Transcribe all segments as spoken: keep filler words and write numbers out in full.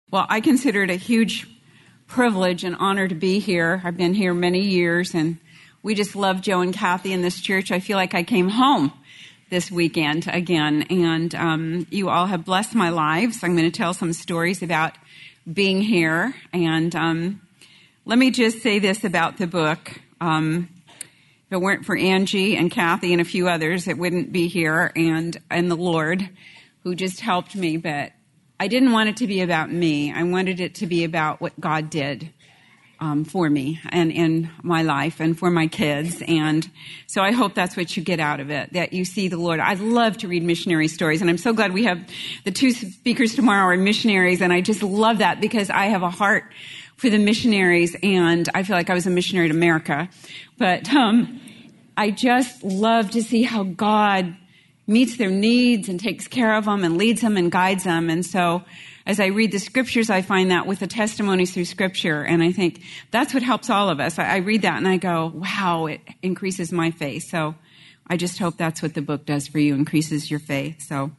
Well, I consider it a huge privilege and honor to be here. I've been here many years, and we just love Joe and Kathy in this church. I feel like I came home this weekend again, and um, you all have blessed my lives. I'm going to tell some stories about being here, and um, let me just say this about the book. Um, if it weren't for Angie and Kathy and a few others, it wouldn't be here, and, and the Lord, who just helped me, but I didn't want it to be about me. I wanted it to be about what God did um, for me and in my life and for my kids. And so I hope that's what you get out of it, that you see the Lord. I love to read missionary stories, and I'm so glad we have the two speakers tomorrow are missionaries, and I just love that because I have a heart for the missionaries, and I feel like I was a missionary to America. But um, I just love to see how God meets their needs and takes care of them and leads them and guides them. And so as I read the scriptures, I find that with the testimonies through scripture. And I think that's what helps all of us. I, I read that and I go, wow, it increases my faith. So I just hope that's what the book does for you, increases your faith. So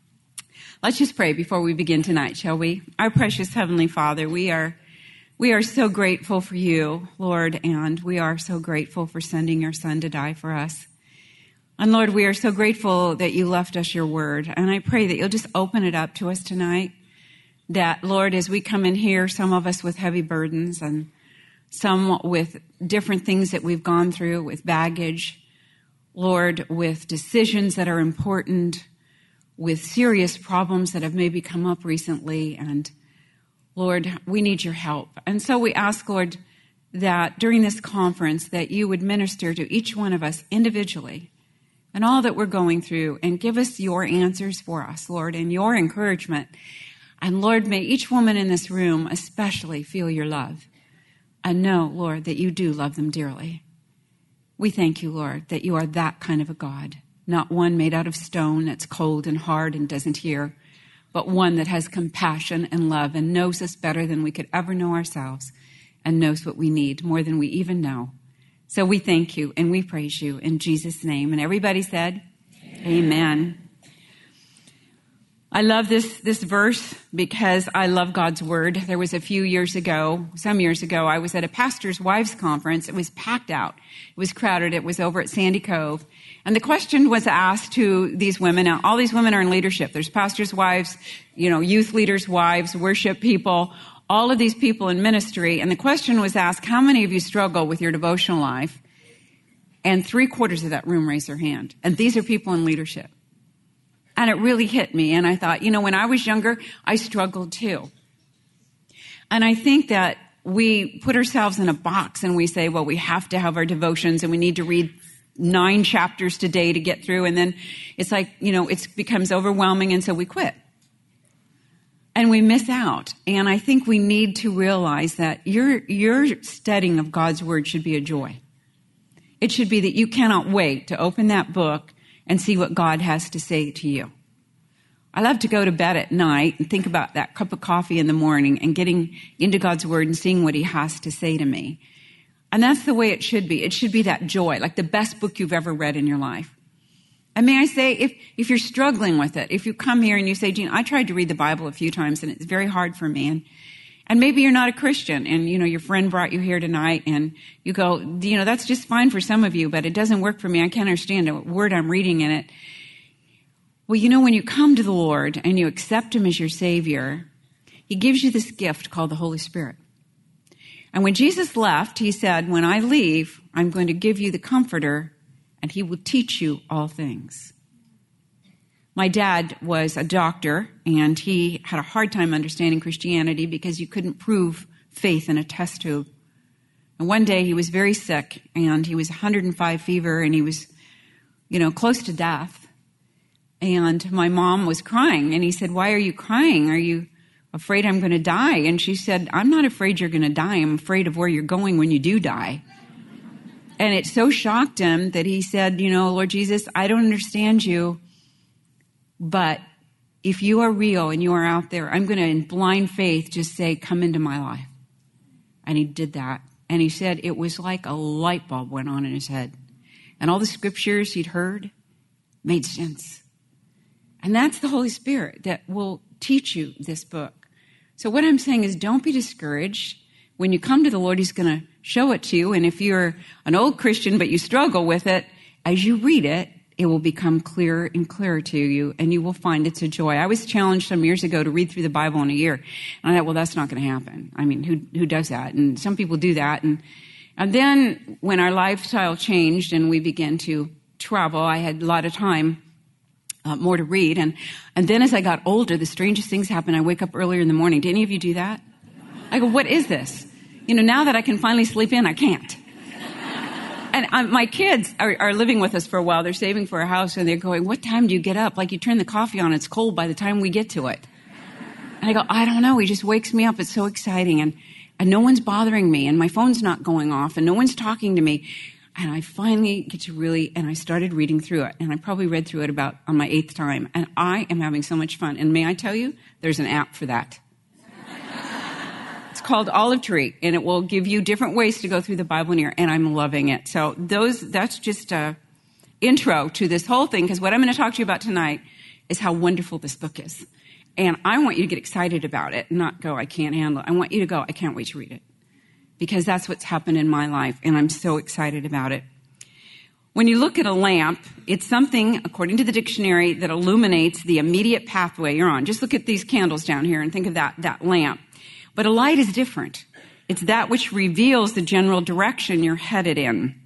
let's just pray before we begin tonight, shall we? Our precious Heavenly Father, we are we are so grateful for you, Lord, and we are so grateful for sending your Son to die for us. And Lord, we are so grateful that you left us your word. And I pray that you'll just open it up to us tonight. That, Lord, as we come in here, some of us with heavy burdens and some with different things that we've gone through, with baggage, Lord, with decisions that are important, with serious problems that have maybe come up recently. And Lord, we need your help. And so we ask, Lord, that during this conference that you would minister to each one of us individually and all that we're going through, and give us your answers for us, Lord, and your encouragement. And Lord, may each woman in this room especially feel your love and know, Lord, that you do love them dearly. We thank you, Lord, that you are that kind of a God, not one made out of stone that's cold and hard and doesn't hear, but one that has compassion and love and knows us better than we could ever know ourselves and knows what we need more than we even know. So we thank you and we praise you in Jesus' name. And everybody said, Amen. Amen. I love this, this verse because I love God's word. There was a few years ago, some years ago, I was at a pastor's wives conference. It was packed out. It was crowded. It was over at Sandy Cove. And the question was asked to these women. Now, all these women are in leadership. There's pastors' wives, you know, youth leaders' wives, worship people, all of these people in ministry. And the question was asked, how many of you struggle with your devotional life? And three quarters of that room raised their hand. And these are people in leadership. And it really hit me. And I thought, you know, when I was younger, I struggled too. And I think that we put ourselves in a box and we say, well, we have to have our devotions and we need to read nine chapters today to get through. And then it's like, you know, it becomes overwhelming. And so we quit. And we miss out. And I think we need to realize that your, your studying of God's word should be a joy. It should be that you cannot wait to open that book and see what God has to say to you. I love to go to bed at night and think about that cup of coffee in the morning and getting into God's word and seeing what he has to say to me. And that's the way it should be. It should be that joy, like the best book you've ever read in your life. And may I say, if, if you're struggling with it, if you come here and you say, Jean, I tried to read the Bible a few times and it's very hard for me. And, and maybe you're not a Christian and, you know, your friend brought you here tonight and you go, you know, that's just fine for some of you, but it doesn't work for me. I can't understand a word I'm reading in it. Well, you know, when you come to the Lord and you accept him as your Savior, he gives you this gift called the Holy Spirit. And when Jesus left, he said, when I leave, I'm going to give you the Comforter, and he will teach you all things. My dad was a doctor, and he had a hard time understanding Christianity because you couldn't prove faith in a test tube. And one day he was very sick, and he was one hundred five fever, and he was, you know, close to death. And my mom was crying, and he said, why are you crying? Are you afraid I'm going to die? And she said, I'm not afraid you're going to die. I'm afraid of where you're going when you do die. And it so shocked him that he said, you know, Lord Jesus, I don't understand you, but if you are real and you are out there, I'm going to, in blind faith, just say, come into my life. And he did that. And he said it was like a light bulb went on in his head. And all the scriptures he'd heard made sense. And that's the Holy Spirit that will teach you this book. So what I'm saying is don't be discouraged. When you come to the Lord, he's going to show it to you. And if you're an old Christian but you struggle with it, as you read it, it will become clearer and clearer to you, and you will find it's a joy. I was challenged some years ago to read through the Bible in a year. And I thought, well, that's not going to happen. I mean, who who does that? And some people do that. And, and then when our lifestyle changed and we began to travel, I had a lot of time, uh, more to read. And, and then as I got older, the strangest things happen. I wake up earlier in the morning. Do any of you do that? I go, what is this? You know, now that I can finally sleep in, I can't. And um, my kids are, are living with us for a while. They're saving for a house, and they're going, what time do you get up? Like, you turn the coffee on, it's cold by the time we get to it. And I go, I don't know. He just wakes me up. It's so exciting. And, and no one's bothering me, and my phone's not going off, and no one's talking to me. And I finally get to really, and I started reading through it. And I probably read through it about on my eighth time. And I am having so much fun. And may I tell you, there's an app for that. It's called Olive Tree, and it will give you different ways to go through the Bible in a year, and I'm loving it. So those, that's just a intro to this whole thing, because what I'm going to talk to you about tonight is how wonderful this book is. And I want you to get excited about it, not go, I can't handle it. I want you to go, I can't wait to read it, because that's what's happened in my life, and I'm so excited about it. When you look at a lamp, it's something, according to the dictionary, that illuminates the immediate pathway you're on. Just look at these candles down here and think of that, that lamp. But a light is different. It's that which reveals the general direction you're headed in.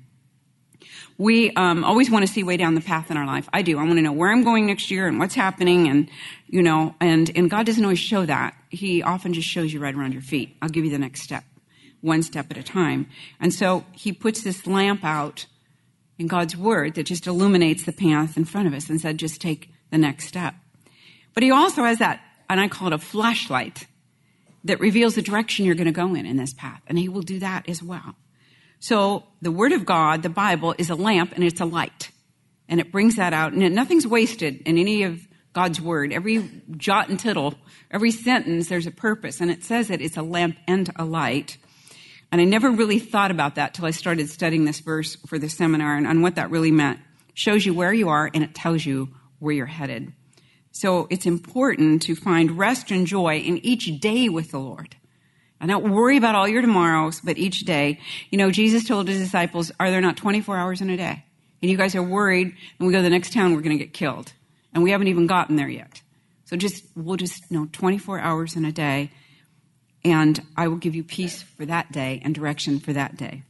We um, always want to see way down the path in our life. I do. I want to know where I'm going next year and what's happening, and you know, and and God doesn't always show that. He often just shows you right around your feet. I'll give you the next step, one step at a time. And so He puts this lamp out in God's Word that just illuminates the path in front of us and said, just take the next step. But He also has that, and I call it a flashlight, that reveals the direction you're going to go in in this path. And He will do that as well. So the Word of God, the Bible, is a lamp and it's a light. And it brings that out. And nothing's wasted in any of God's Word. Every jot and tittle, every sentence, there's a purpose. And it says that it's a lamp and a light. And I never really thought about that till I started studying this verse for the seminar and, and what that really meant. It shows you where you are, and it tells you where you're headed. So it's important to find rest and joy in each day with the Lord. And don't worry about all your tomorrows, but each day. You know, Jesus told His disciples, are there not twenty-four hours in a day? And you guys are worried, and we go to the next town, we're going to get killed. And we haven't even gotten there yet. So just, we'll just, you know, twenty-four hours in a day, and I will give you peace for that day and direction for that day.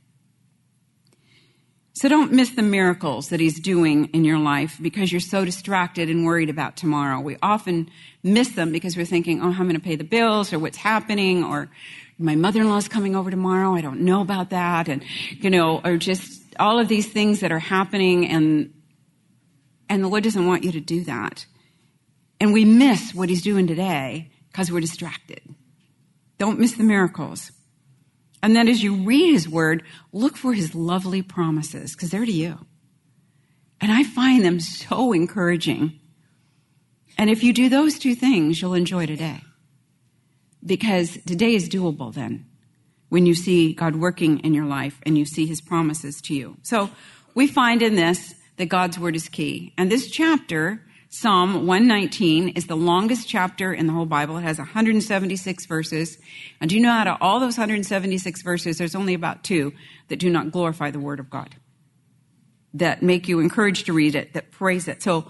So don't miss the miracles that He's doing in your life because you're so distracted and worried about tomorrow. We often miss them because we're thinking, oh, how am I going to pay the bills, or what's happening, or my mother-in-law's coming over tomorrow. I don't know about that. And, you know, or just all of these things that are happening, and and the Lord doesn't want you to do that. And we miss what He's doing today because we're distracted. Don't miss the miracles. And then as you read His Word, look for His lovely promises, because they're to you. And I find them so encouraging. And if you do those two things, you'll enjoy today. Because today is doable then, when you see God working in your life and you see His promises to you. So we find in this that God's Word is key. And this chapter, Psalm one nineteen, is the longest chapter in the whole Bible. It has one hundred seventy-six verses. And do you know out of all those one hundred seventy-six verses, there's only about two that do not glorify the Word of God, that make you encouraged to read it, that praise it. So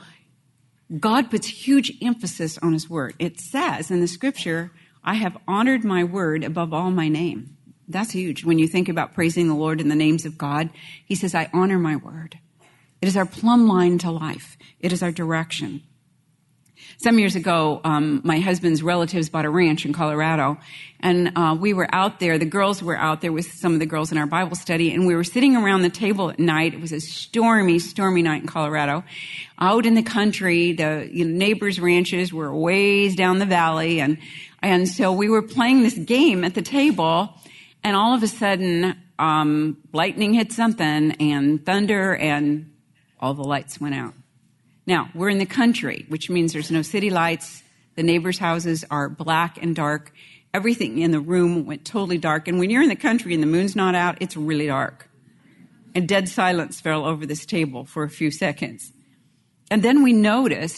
God puts huge emphasis on His Word. It says in the Scripture, I have honored my Word above all my name. That's huge. When you think about praising the Lord in the names of God, He says, I honor my Word. It is our plumb line to life. It is our direction. Some years ago, um, my husband's relatives bought a ranch in Colorado, and uh, we were out there. The girls were out there with some of the girls in our Bible study, and we were sitting around the table at night. It was a stormy, stormy night in Colorado. Out in the country, the you know, neighbors' ranches were ways down the valley, and and so we were playing this game at the table, and all of a sudden, um, lightning hit something, and thunder, and all the lights went out. Now, we're in the country, which means there's no city lights. The neighbors' houses are black and dark. Everything in the room went totally dark. And when you're in the country and the moon's not out, it's really dark. And dead silence fell over this table for a few seconds. And then we noticed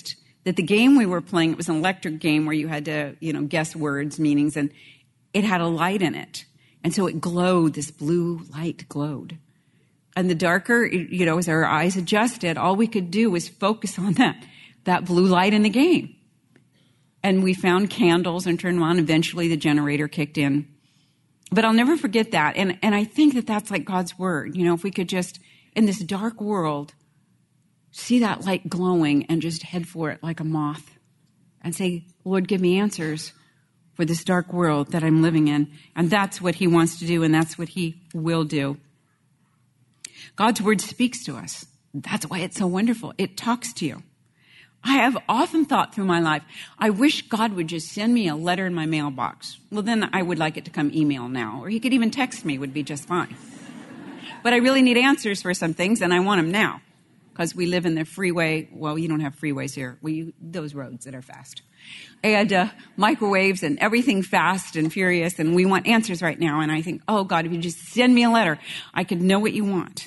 that the game we were playing, it was an electric game where you had to, you know, guess words, meanings, and it had a light in it. And so it glowed, this blue light glowed. And the darker, you know, as our eyes adjusted, all we could do was focus on that, that blue light in the game. And we found candles and turned them on. Eventually the generator kicked in. But I'll never forget that. And, and I think that that's like God's word. You know, if we could just, in this dark world, see that light glowing and just head for it like a moth and say, Lord, give me answers for this dark world that I'm living in. And that's what he wants to do, and that's what he will do. God's word speaks to us. That's why it's so wonderful. It talks to you. I have often thought through my life, I wish God would just send me a letter in my mailbox. Well, then I would like it to come email now, or he could even text me, would be just fine. But I really need answers for some things, and I want them now. Because we live in the freeway. Well, you don't have freeways here. We those roads that are fast. And uh, microwaves and everything fast and furious. And we want answers right now. And I think, oh, God, if you just send me a letter, I could know what you want.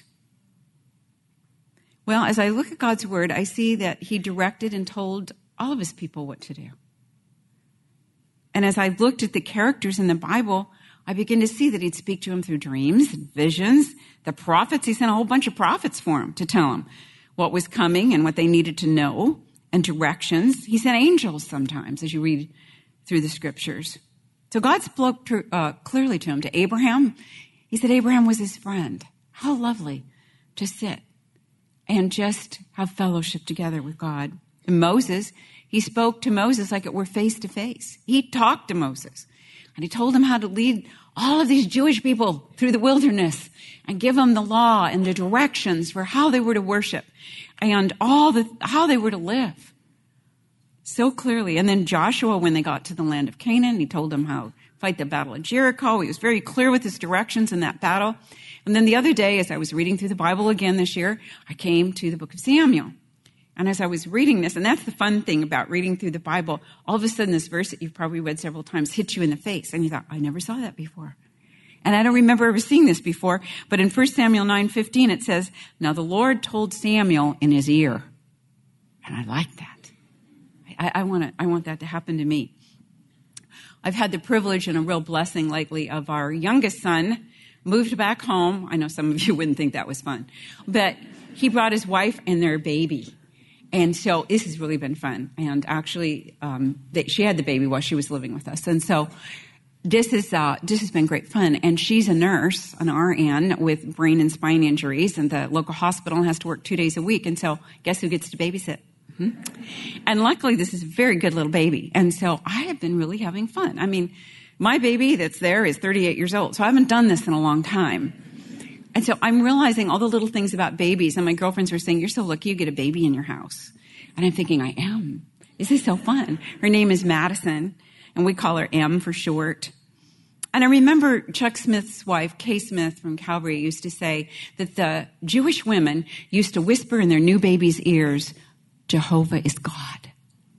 Well, as I look at God's word, I see that he directed and told all of his people what to do. And as I looked at the characters in the Bible, I begin to see that he'd speak to them through dreams and visions. The prophets, he sent a whole bunch of prophets for them to tell them what was coming and what they needed to know, and directions. He sent angels sometimes, as you read through the scriptures. So God spoke to, uh, clearly to him. To Abraham, he said Abraham was his friend. How lovely to sit and just have fellowship together with God. And Moses, he spoke to Moses like it were face to face. He talked to Moses, and he told him how to lead all of these Jewish people through the wilderness and give them the law and the directions for how they were to worship and all the, how they were to live so clearly. And then Joshua, when they got to the land of Canaan, he told them how to fight the battle of Jericho. He was very clear with his directions in that battle. And then the other day, as I was reading through the Bible again this year, I came to the book of Samuel. And as I was reading this, and that's the fun thing about reading through the Bible, all of a sudden this verse that you've probably read several times hit you in the face. And you thought, I never saw that before. And I don't remember ever seeing this before. But in First Samuel nine fifteen, it says, now the Lord told Samuel in his ear. And I like that. I, I, want to, I want that to happen to me. I've had the privilege and a real blessing lately of our youngest son moved back home. I know some of you wouldn't think that was fun. But he brought his wife and their baby. And so this has really been fun. And actually, um, they, she had the baby while she was living with us. And so this is uh, this has been great fun. And she's a nurse, an R N, with brain and spine injuries, and the local hospital has to work two days a week. And so guess who gets to babysit? Mm-hmm. And luckily, this is a very good little baby. And so I have been really having fun. I mean, my baby that's there is thirty-eight years old. So I haven't done this in a long time. And so I'm realizing all the little things about babies. And my girlfriends were saying, you're so lucky you get a baby in your house. And I'm thinking, I am. This is so fun. Her name is Madison, and we call her M for short. And I remember Chuck Smith's wife, Kay Smith from Calvary, used to say that the Jewish women used to whisper in their new baby's ears, Jehovah is God.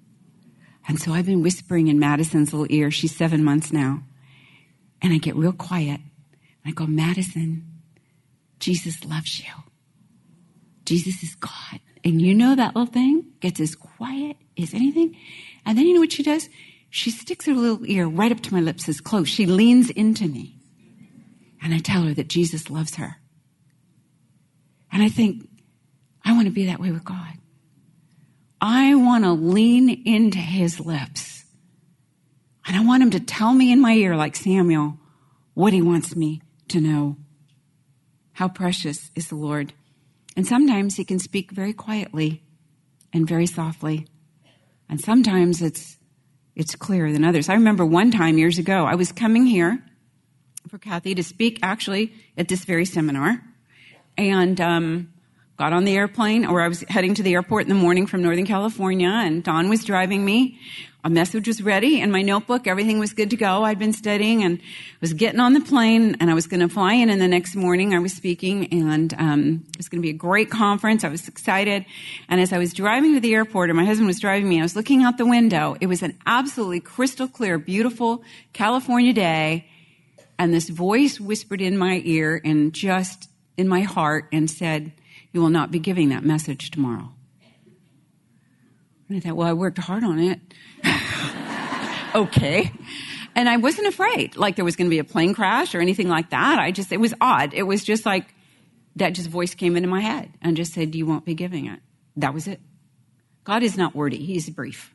And so I've been whispering in Madison's little ear. She's seven months now. And I get real quiet. And I go, Madison, Jesus loves you. Jesus is God. And you know that little thing gets as quiet as anything. And then you know what she does? She sticks her little ear right up to my lips as close. She leans into me. And I tell her that Jesus loves her. And I think, I want to be that way with God. I want to lean into his lips. And I want him to tell me in my ear, like Samuel, what he wants me to know. How precious is the Lord. And sometimes he can speak very quietly and very softly. And sometimes it's it's clearer than others. I remember one time years ago, I was coming here for Kathy to speak actually at this very seminar. And um, got on the airplane, or I was heading to the airport in the morning from Northern California, and Don was driving me. A message was ready in my notebook. Everything was good to go. I'd been studying and was getting on the plane, and I was going to fly in, and the next morning I was speaking, and um, it was going to be a great conference. I was excited. And as I was driving to the airport, and my husband was driving me, I was looking out the window. It was an absolutely crystal clear, beautiful California day, and this voice whispered in my ear and just in my heart and said, you will not be giving that message tomorrow. And I thought, well, I worked hard on it. Okay. And I wasn't afraid, like there was going to be a plane crash or anything like that. I just, it was odd. It was just like that just voice came into my head and just said, you won't be giving it. That was it. God is not wordy. He's brief.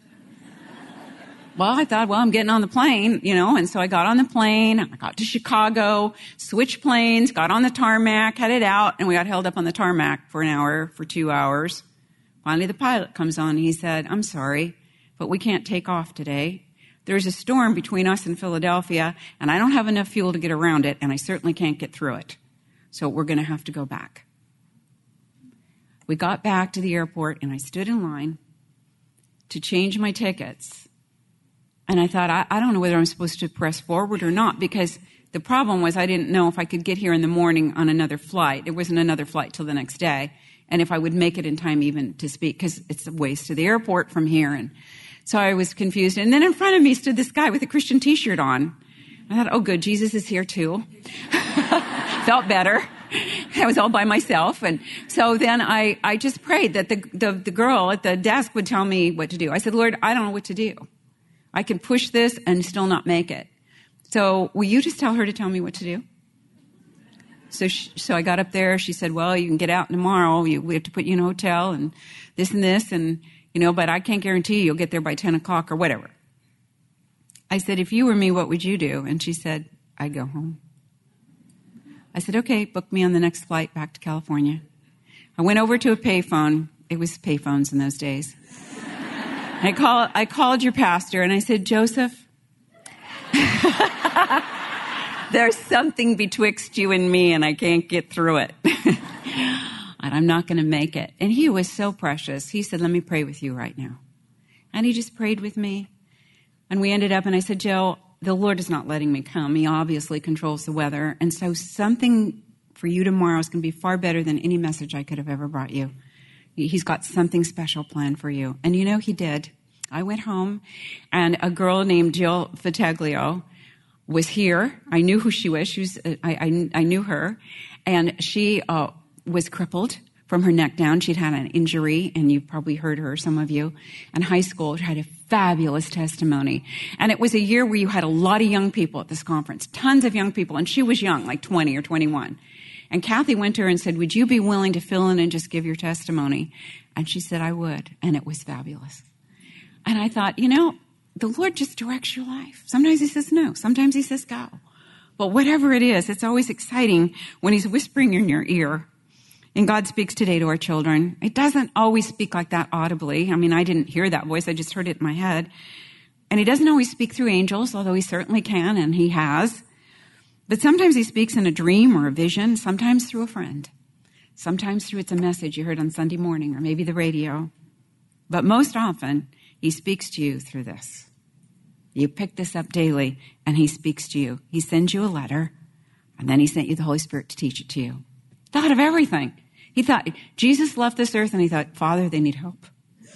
Well, I thought, well, I'm getting on the plane, you know, and so I got on the plane. I got to Chicago, switched planes, got on the tarmac, headed out, and we got held up on the tarmac for an hour, for two hours. Finally, the pilot comes on. And he said, I'm sorry, but we can't take off today. There's a storm between us and Philadelphia, and I don't have enough fuel to get around it, and I certainly can't get through it. So we're going to have to go back. We got back to the airport, and I stood in line to change my tickets. And I thought, I, I don't know whether I'm supposed to press forward or not, because the problem was I didn't know if I could get here in the morning on another flight. There wasn't another flight till the next day. And if I would make it in time even to speak, because it's a ways to the airport from here. And so I was confused. And then in front of me stood this guy with a Christian t-shirt on. I thought, oh, good, Jesus is here too. Felt better. I was all by myself. And so then I, I just prayed that the, the, the girl at the desk would tell me what to do. I said, Lord, I don't know what to do. I can push this and still not make it. So will you just tell her to tell me what to do? So she, so I got up there. She said, well, you can get out tomorrow. You, we have to put you in a hotel and this and this. And, you know, but I can't guarantee you'll get there by ten o'clock or whatever. I said, if you were me, what would you do? And she said, I'd go home. I said, okay, book me on the next flight back to California. I went over to a payphone. It was payphones in those days. I, call, I called your pastor and I said, Joseph, there's something betwixt you and me and I can't get through it. And I'm not going to make it. And he was so precious. He said, let me pray with you right now. And he just prayed with me. And we ended up, and I said, Joe, the Lord is not letting me come. He obviously controls the weather. And so something for you tomorrow is going to be far better than any message I could have ever brought you. He's got something special planned for you. And you know, he did. I went home, and a girl named Jill Fataglio was here. I knew who she was. She was I, I, I knew her. And she uh, was crippled from her neck down. She'd had an injury, and you've probably heard her, some of you. In high school, she had a fabulous testimony. And it was a year where you had a lot of young people at this conference, tons of young people. And she was young, like twenty or twenty-one. And Kathy went to her and said, would you be willing to fill in and just give your testimony? And she said, I would. And it was fabulous. And I thought, you know, the Lord just directs your life. Sometimes he says no. Sometimes he says go. But whatever it is, it's always exciting when he's whispering in your ear. And God speaks today to our children. It doesn't always speak like that audibly. I mean, I didn't hear that voice. I just heard it in my head. And he doesn't always speak through angels, although he certainly can, and he has. But sometimes he speaks in a dream or a vision, sometimes through a friend. Sometimes through it's a message you heard on Sunday morning or maybe the radio. But most often, he speaks to you through this. You pick this up daily, and he speaks to you. He sends you a letter, and then he sent you the Holy Spirit to teach it to you. Thought of everything. He thought, Jesus left this earth, and he thought, Father, they need help.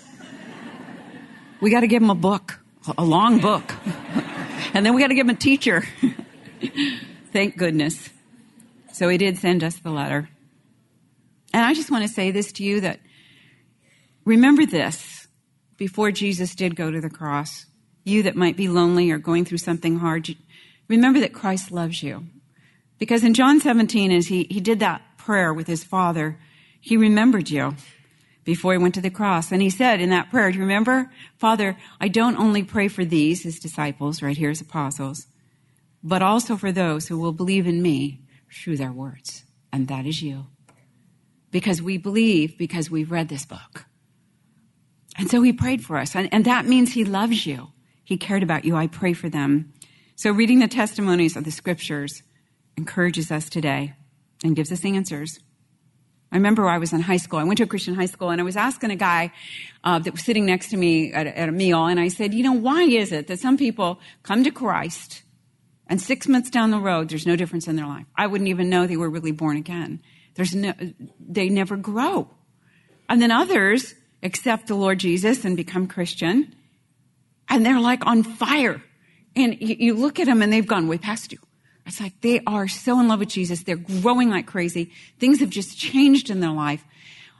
We got to give them a book, a long book. And then we got to give them a teacher. Thank goodness. So he did send us the letter. And I just want to say this to you, that remember this, before Jesus did go to the cross, you that might be lonely or going through something hard, remember that Christ loves you. Because in John seventeen, as he, he did that prayer with his Father, he remembered you before he went to the cross. And he said in that prayer, do you remember? Father, I don't only pray for these, his disciples, right here as apostles, but also for those who will believe in me through their words. And that is you. Because we believe, because we've read this book. And so he prayed for us. And, and that means he loves you. He cared about you. I pray for them. So reading the testimonies of the scriptures encourages us today and gives us answers. I remember I was in high school. I went to a Christian high school, and I was asking a guy uh, that was sitting next to me at a, at a meal, and I said, you know, why is it that some people come to Christ and six months down the road, there's no difference in their life? I wouldn't even know they were really born again. There's no, they never grow. And then others accept the Lord Jesus and become Christian, and they're like on fire. And you, you look at them, and they've gone way past you. It's like they are so in love with Jesus. They're growing like crazy. Things have just changed in their life.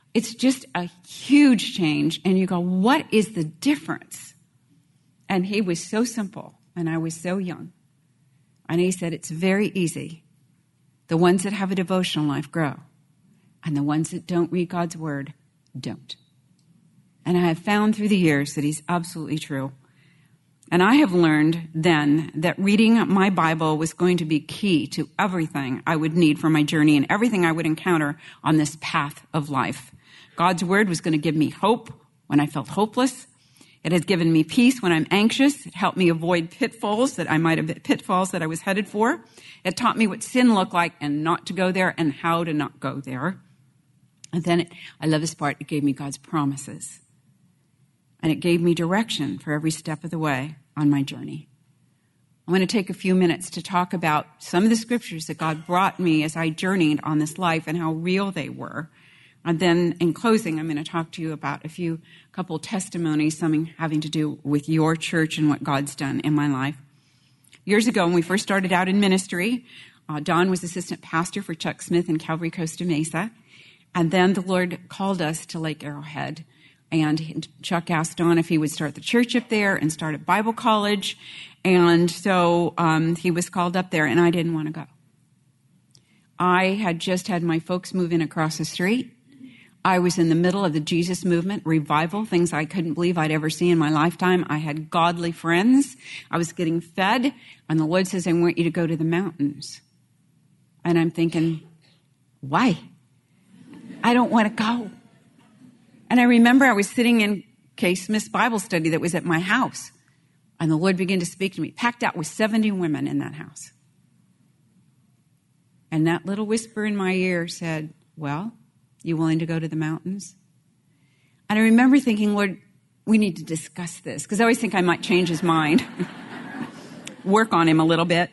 It's just a huge change. And you go, what is the difference? And he was so simple, and I was so young. And he said, it's very easy. The ones that have a devotional life grow, and the ones that don't read God's word don't. And I have found through the years that he's absolutely true. And I have learned then that reading my Bible was going to be key to everything I would need for my journey and everything I would encounter on this path of life. God's word was going to give me hope when I felt hopeless. It has given me peace when I'm anxious. It helped me avoid pitfalls that I might have been pitfalls that I was headed for. It taught me what sin looked like and not to go there and how to not go there. And then it, I love this part, it gave me God's promises. And it gave me direction for every step of the way on my journey. I'm going to take a few minutes to talk about some of the scriptures that God brought me as I journeyed on this life and how real they were. And then in closing, I'm going to talk to you about a few couple testimonies, something having to do with your church and what God's done in my life. Years ago, when we first started out in ministry, uh, Don was assistant pastor for Chuck Smith in Calvary Costa Mesa. And then the Lord called us to Lake Arrowhead. And Chuck asked Don if he would start the church up there and start a Bible college. And so um, he was called up there, and I didn't want to go. I had just had my folks move in across the street. I was in the middle of the Jesus movement, revival, things I couldn't believe I'd ever seen in my lifetime. I had godly friends. I was getting fed. And the Lord says, I want you to go to the mountains. And I'm thinking, why? I don't want to go. And I remember I was sitting in Kay Smith's Bible study that was at my house. And the Lord began to speak to me, packed out with seventy women in that house. And that little whisper in my ear said, well, you willing to go to the mountains? And I remember thinking, Lord, we need to discuss this. Because I always think I might change his mind. Work on him a little bit.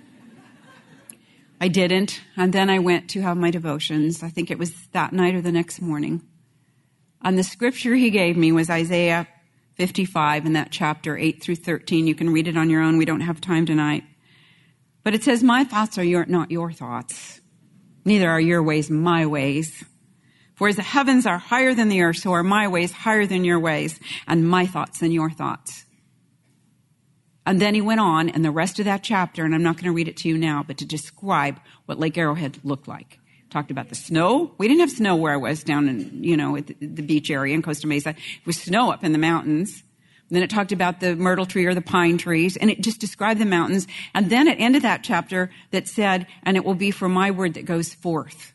I didn't. And then I went to have my devotions. I think it was that night or the next morning. And the scripture he gave me was Isaiah fifty-five in that chapter, eight through thirteen. You can read it on your own. We don't have time tonight. But it says, my thoughts are your, not your thoughts. Neither are your ways my ways. For as the heavens are higher than the earth, so are my ways higher than your ways, and my thoughts than your thoughts. And then he went on in the rest of that chapter, and I'm not going to read it to you now, but to describe what Lake Arrowhead looked like. Talked about the snow. We didn't have snow where I was down in, you know, at the, the beach area in Costa Mesa. It was snow up in the mountains. And then it talked about the myrtle tree or the pine trees, and it just described the mountains. And then it ended that chapter that said, and it will be for my word that goes forth.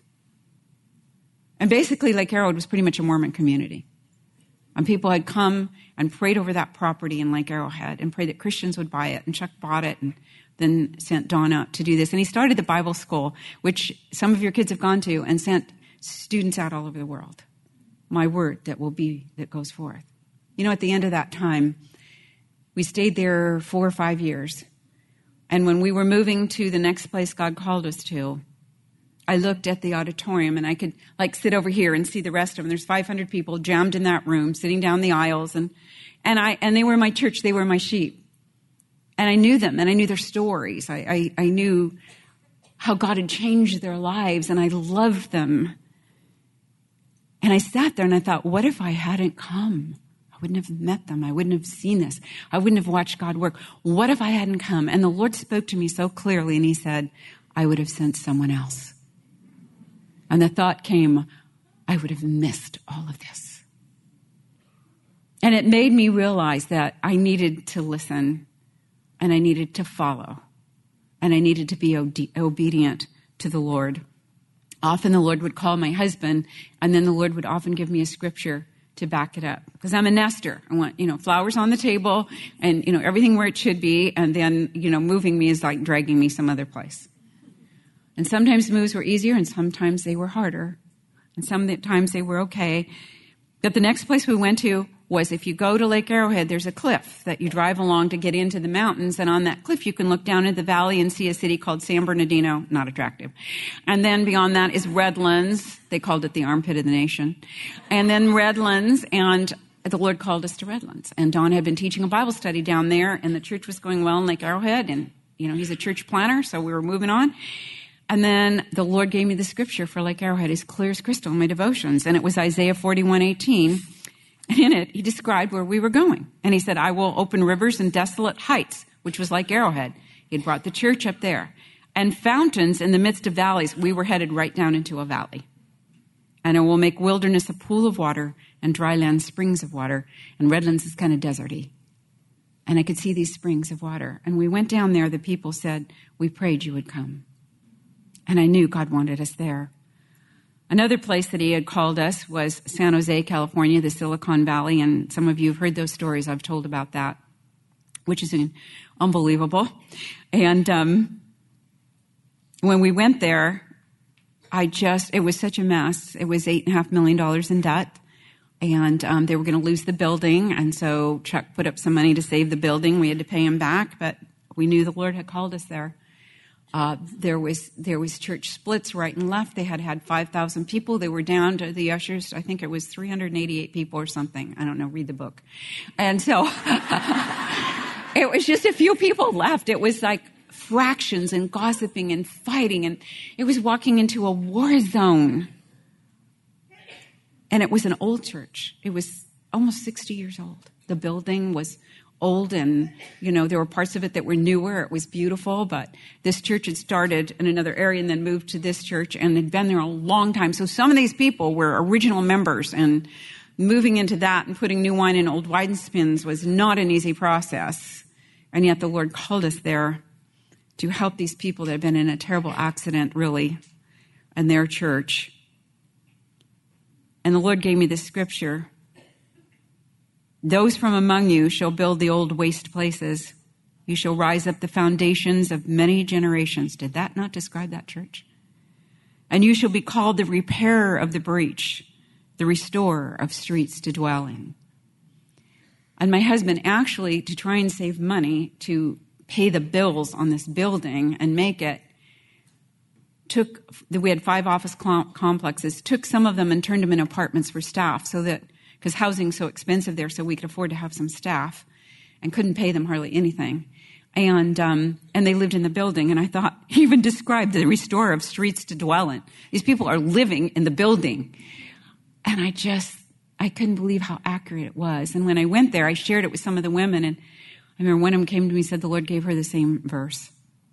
And basically, Lake Arrowhead was pretty much a Mormon community. And people had come and prayed over that property in Lake Arrowhead and prayed that Christians would buy it. And Chuck bought it and then sent Don out to do this. And he started the Bible school, which some of your kids have gone to, and sent students out all over the world. My word that will be, that goes forth. You know, at the end of that time, we stayed there four or five years. And when we were moving to the next place God called us to, I looked at the auditorium and I could like sit over here and see the rest of them. There's five hundred people jammed in that room, sitting down the aisles. And, and I, and they were my church. They were my sheep. And I knew them and I knew their stories. I, I, I knew how God had changed their lives and I loved them. And I sat there and I thought, what if I hadn't come? I wouldn't have met them. I wouldn't have seen this. I wouldn't have watched God work. What if I hadn't come? And the Lord spoke to me so clearly and he said, I would have sent someone else. And the thought came, I would have missed all of this. And it made me realize that I needed to listen and I needed to follow and I needed to be ode- obedient to the Lord. Often the Lord would call my husband and then the Lord would often give me a scripture to back it up. Because I'm a nester. I want, you know, flowers on the table and, you know, everything where it should be. And then, you know, moving me is like dragging me some other place. And sometimes moves were easier and sometimes they were harder. And sometimes they were okay. But the next place we went to was if you go to Lake Arrowhead, there's a cliff that you drive along to get into the mountains. And on that cliff, you can look down into the valley and see a city called San Bernardino. Not attractive. And then beyond that is Redlands. They called it the armpit of the nation. And then Redlands, and the Lord called us to Redlands. And Don had been teaching a Bible study down there, and the church was going well in Lake Arrowhead. And, you know, he's a church planner, so we were moving on. And then the Lord gave me the scripture for Lake Arrowhead, as clear as crystal in my devotions. And it was Isaiah forty-one eighteen. And in it, he described where we were going. And he said, I will open rivers in desolate heights, which was Lake Arrowhead. He had brought the church up there. And fountains in the midst of valleys. We were headed right down into a valley. And I will make wilderness a pool of water and dry land springs of water. And Redlands is kind of deserty. And I could see these springs of water. And we went down there. The people said, we prayed you would come. And I knew God wanted us there. Another place that he had called us was San Jose, California, the Silicon Valley. And some of you have heard those stories. I've told about that, which is unbelievable. And um, when we went there, I just, it was such a mess. It was eight and a half million dollars in debt. And um, they were going to lose the building. And so Chuck put up some money to save the building. We had to pay him back, but we knew the Lord had called us there. Uh, there was there was church splits right and left. They had had five thousand people. They were down to the ushers. I think it was three hundred eighty-eight people or something. I don't know. Read the book. And so it was just a few people left. It was like fractions and gossiping and fighting. And it was walking into a war zone. And it was an old church. It was almost sixty years old. The building was old, and, you know, there were parts of it that were newer. It was beautiful, but this church had started in another area and then moved to this church and had been there a long time. So some of these people were original members, and moving into that and putting new wine in old wineskins was not an easy process. And yet the Lord called us there to help these people that had been in a terrible accident, really, in their church. And the Lord gave me this scripture. Those from among you shall build the old waste places. You shall rise up the foundations of many generations. Did that not describe that church? And you shall be called the repairer of the breach, the restorer of streets to dwell in. And my husband actually, to try and save money to pay the bills on this building and make it, took, we had five office complexes, took some of them and turned them into apartments for staff so that, because housing's so expensive there, so we could afford to have some staff and couldn't pay them hardly anything. And um, and they lived in the building. And I thought, he even described the restorer of streets to dwell in. These people are living in the building. And I just, I couldn't believe how accurate it was. And when I went there, I shared it with some of the women. And I remember one of them came to me and said the Lord gave her the same verse.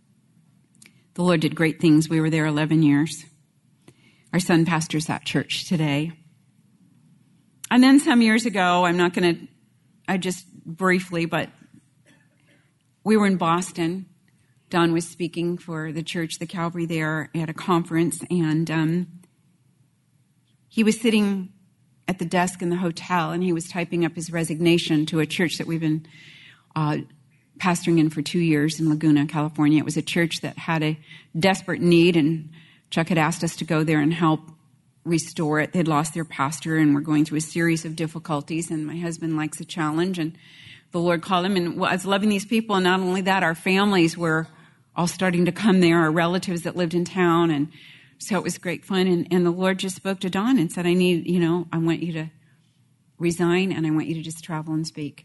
The Lord did great things. We were there eleven years. Our son pastors that church today. And then some years ago, I'm not going to, I just briefly, but we were in Boston. Don was speaking for the church, the Calvary there at a conference, and um, he was sitting at the desk in the hotel, and he was typing up his resignation to a church that we've been uh, pastoring in for two years in Laguna, California. It was a church that had a desperate need, and Chuck had asked us to go there and help restore it. They'd lost their pastor and were going through a series of difficulties, and my husband likes a challenge, and the Lord called him, and I was loving these people, and not only that, our families were all starting to come there, our relatives that lived in town, and so it was great fun, and, and the Lord just spoke to Don and said, I need, you know, I want you to resign, and I want you to just travel and speak.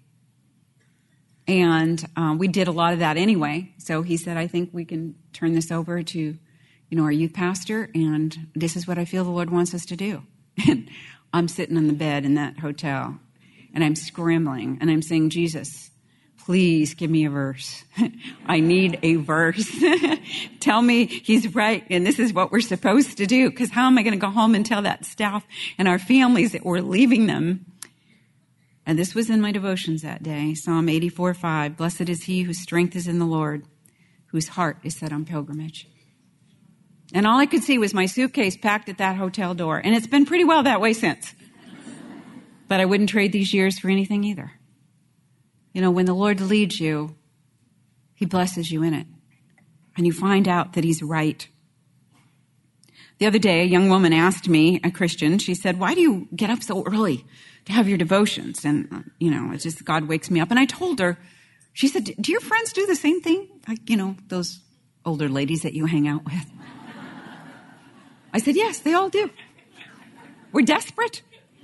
And um, we did a lot of that anyway, so he said, I think we can turn this over to you know, our youth pastor, and this is what I feel the Lord wants us to do. And I'm sitting on the bed in that hotel, and I'm scrambling, and I'm saying, Jesus, please give me a verse. I need a verse. Tell me he's right, and this is what we're supposed to do, because how am I going to go home and tell that staff and our families that we're leaving them? And this was in my devotions that day, Psalm eighty-four five. Blessed is he whose strength is in the Lord, whose heart is set on pilgrimage. And all I could see was my suitcase packed at that hotel door. And it's been pretty well that way since. But I wouldn't trade these years for anything either. You know, when the Lord leads you, he blesses you in it. And you find out that he's right. The other day, a young woman asked me, a Christian, she said, why do you get up so early to have your devotions? And, you know, it's just God wakes me up. And I told her, she said, do your friends do the same thing? Like, you know, those older ladies that you hang out with. I said, yes, they all do. We're desperate.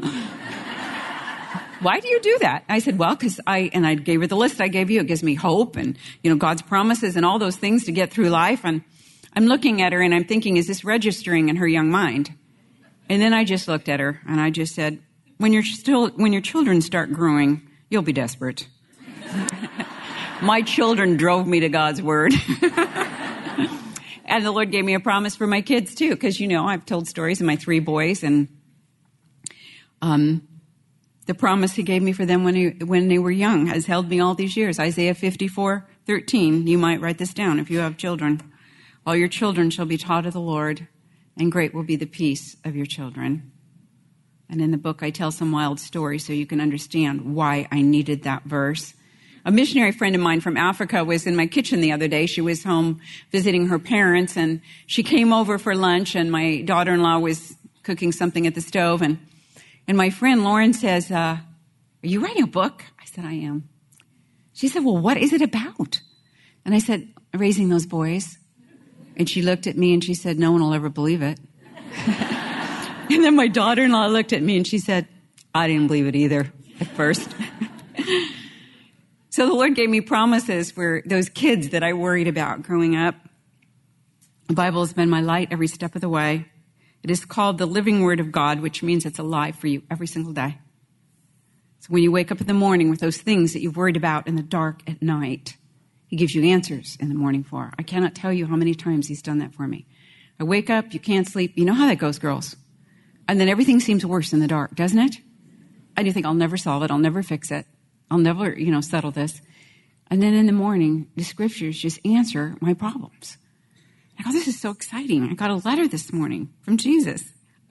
Why do you do that? I said, well, because I, and I gave her the list I gave you. It gives me hope and, you know, God's promises and all those things to get through life. And I'm looking at her and I'm thinking, is this registering in her young mind? And then I just looked at her and I just said, when you're still, when your children start growing, you'll be desperate. My children drove me to God's word. And the Lord gave me a promise for my kids too, because, you know, I've told stories of my three boys, and um, the promise he gave me for them when, he, when they were young has held me all these years. Isaiah fifty-four thirteen, you might write this down if you have children. All your children shall be taught of the Lord, and great will be the peace of your children. And in the book, I tell some wild stories so you can understand why I needed that verse. A missionary friend of mine from Africa was in my kitchen the other day. She was home visiting her parents, and she came over for lunch, and my daughter-in-law was cooking something at the stove. And, and my friend Lauren says, uh, are you writing a book? I said, I am. She said, well, what is it about? And I said, raising those boys. And she looked at me and she said, no one will ever believe it. And then my daughter-in-law looked at me and she said, I didn't believe it either at first. So the Lord gave me promises for those kids that I worried about growing up. The Bible has been my light every step of the way. It is called the living word of God, which means it's alive for you every single day. So when you wake up in the morning with those things that you've worried about in the dark at night, he gives you answers in the morning for. I cannot tell you how many times he's done that for me. I wake up, you can't sleep. You know how that goes, girls. And then everything seems worse in the dark, doesn't it? And you think, I'll never solve it. I'll never fix it. I'll never, you know, settle this. And then in the morning, the scriptures just answer my problems. I go, this is so exciting. I got a letter this morning from Jesus.